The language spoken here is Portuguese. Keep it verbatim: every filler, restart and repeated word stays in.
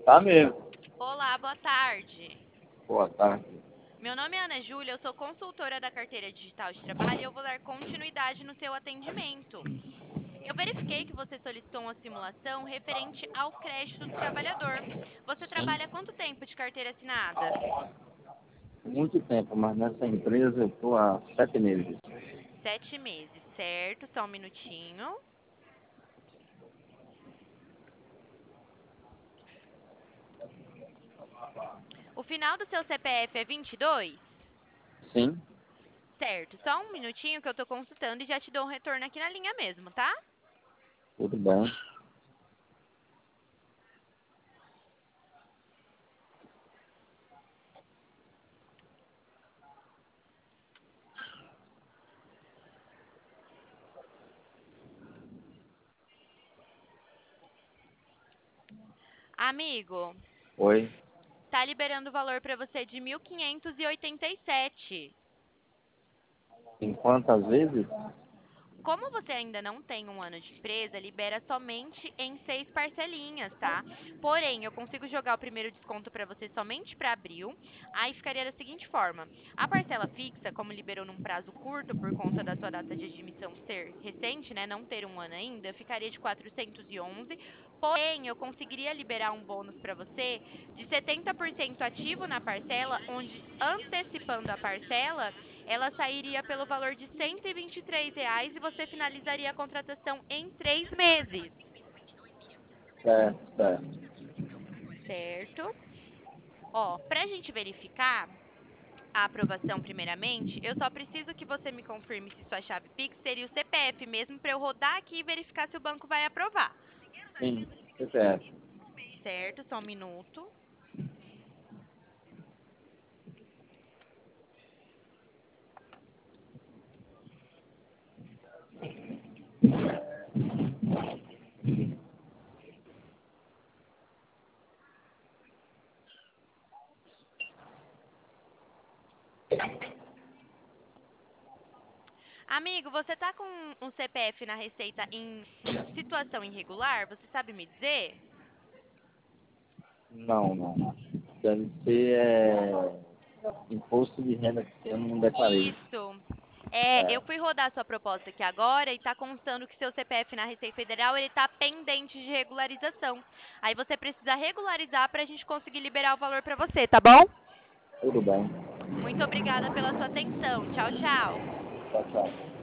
Tá mesmo. Olá, boa tarde. Boa tarde. Meu nome é Ana Júlia, eu sou consultora da carteira digital de trabalho e eu vou dar continuidade no seu atendimento. Eu verifiquei que você solicitou uma simulação referente ao crédito do trabalhador. Você Sim. trabalha há quanto tempo de carteira assinada? Muito tempo, mas nessa empresa eu estou há sete meses. Sete meses, certo? Só um minutinho. O final do seu C P F é vinte e dois? Sim, Certo, só um minutinho que eu estou consultando e já te dou um retorno aqui na linha mesmo, tá? tudo bem. Amigo, Oi. tá liberando o valor para você de mil quinhentos e oitenta e sete. Em quantas vezes? Como você ainda não tem um ano de empresa, libera somente em seis parcelinhas, tá? Porém, eu consigo jogar o primeiro desconto para você somente para abril. Aí ficaria da seguinte forma: a parcela fixa, como liberou num prazo curto por conta da sua data de admissão ser recente, né, não ter um ano ainda, ficaria de quatrocentos e onze. Porém, eu conseguiria liberar um bônus para você de setenta por cento ativo na parcela, onde antecipando a parcela ela sairia pelo valor de cento e vinte e três reais e você finalizaria a contratação em três meses, Certo, certo. certo? Ó, para a gente verificar a aprovação primeiramente, eu só preciso que você me confirme se sua chave Pix seria o C P F mesmo para eu rodar aqui e verificar se o banco vai aprovar. Sim, C P F. Certo? Só um minuto. Amigo, você tá com um C P F na Receita em situação irregular? Você sabe me dizer? Não, não. Deve ser é, imposto de renda que eu não declarei. Isso. É, É, eu fui rodar sua proposta aqui agora e está constando que seu C P F na Receita Federal ele está pendente de regularização. Aí você precisa regularizar para a gente conseguir liberar o valor para você, tá bom? tudo bem. Muito obrigada pela sua atenção. Tchau, tchau. Tchau, tchau.